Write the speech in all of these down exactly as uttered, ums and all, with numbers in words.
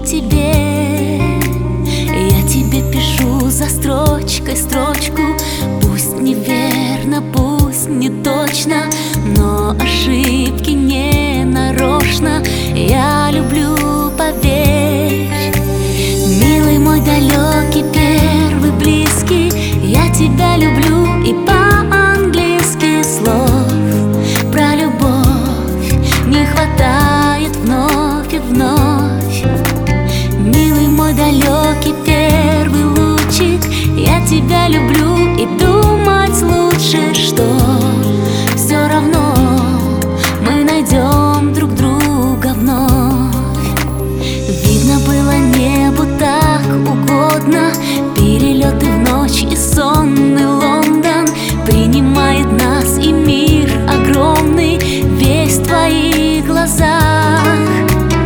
тебе, я тебе пишу за строчкой строчку. Пусть неверно, пусть не точно, но ошибки не нарочно. Я люблю, поверь, милый мой далекий, первый близкий. Я тебя люблю, и по-английски слов про любовь не хватает вновь и вновь. Милый мой далекий, первый лучик, я тебя люблю, и думать лучше, что все равно мы найдем друг друга вновь. Видно было небу так угодно, перелеты в ночь и сонный Лондон принимает нас, и мир огромный весь в твоих глазах.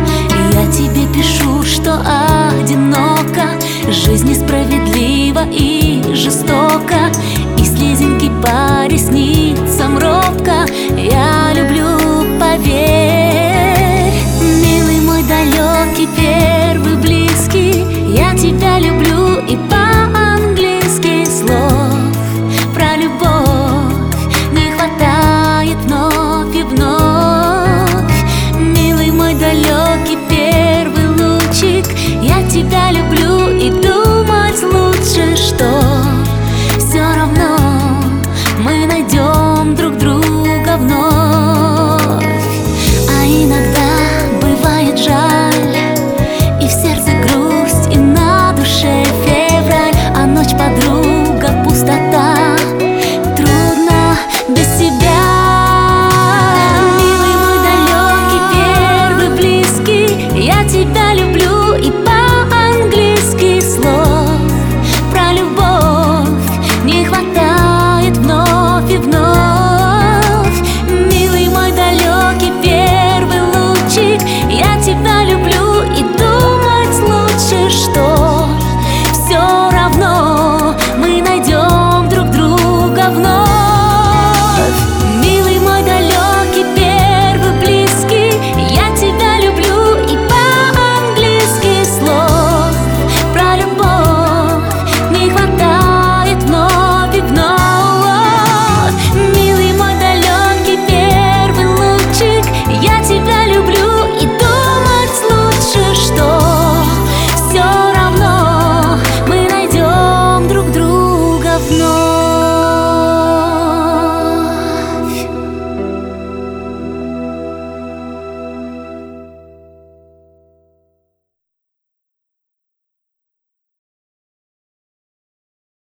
Я тебе пишу, что одиноко, жизнь несправедлива и